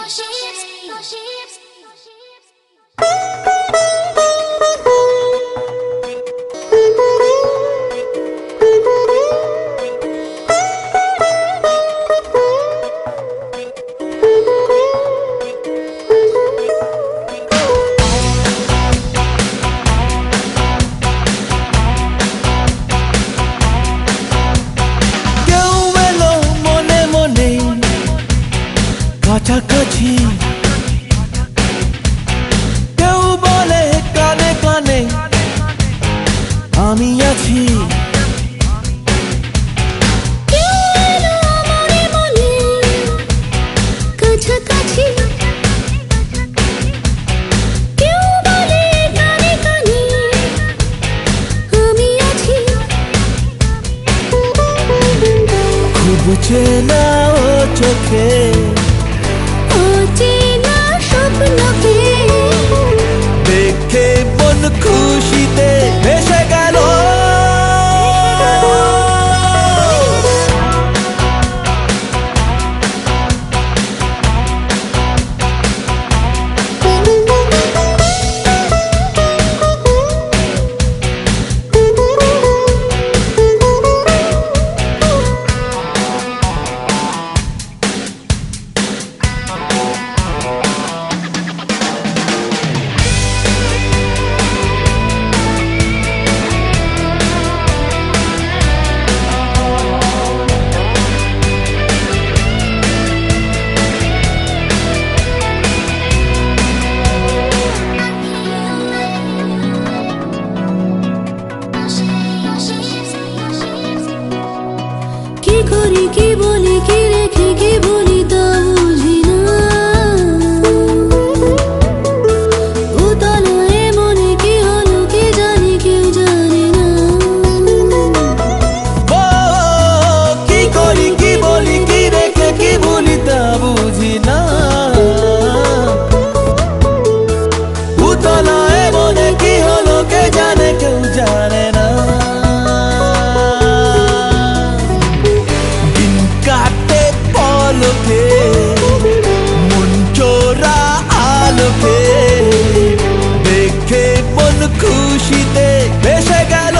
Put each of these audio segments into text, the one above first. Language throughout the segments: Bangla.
কাছাকাছি কেউ বলে কানে কানে আমি আছি। খুব চেনা ও চোখে স্বপ্নকে দেখে মন খুশিতে ভেসে গেল। কি করি কি বলি কি রেখে কি বলি তা বুঝি না। উতলায় মনে কি হলো কি জানি কেউ জানে না। ও কি করি কি বলি কি রেখে কি বলি তা বুঝি না। উতলায় মনে কি হলো কে জানে কেউ জানে না। মন চোরা আলোকে দেখে মন খুশিতে ভেসে গেল।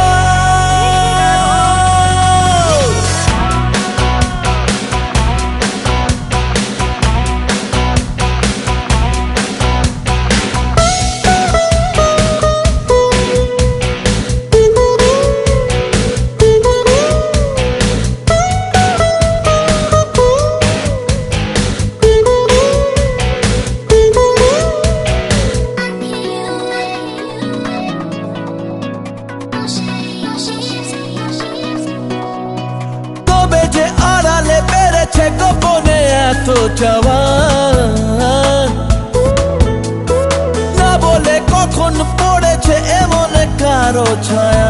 যে আড়ালে পেরেছে গোপনে এত চাওয়া না বলে কখন পড়েছে এমন কারো ছায়া।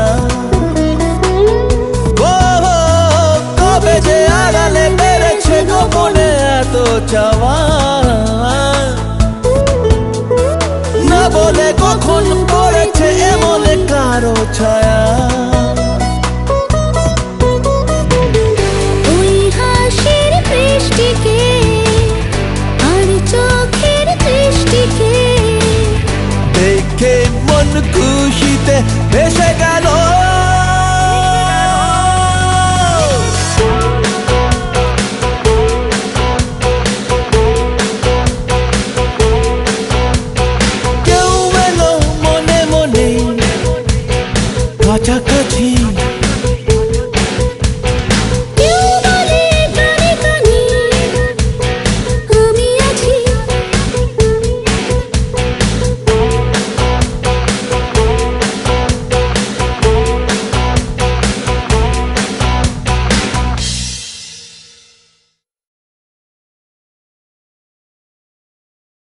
ও কবে যে আড়ালে পেরেছে গোপনে এত চাওয়া।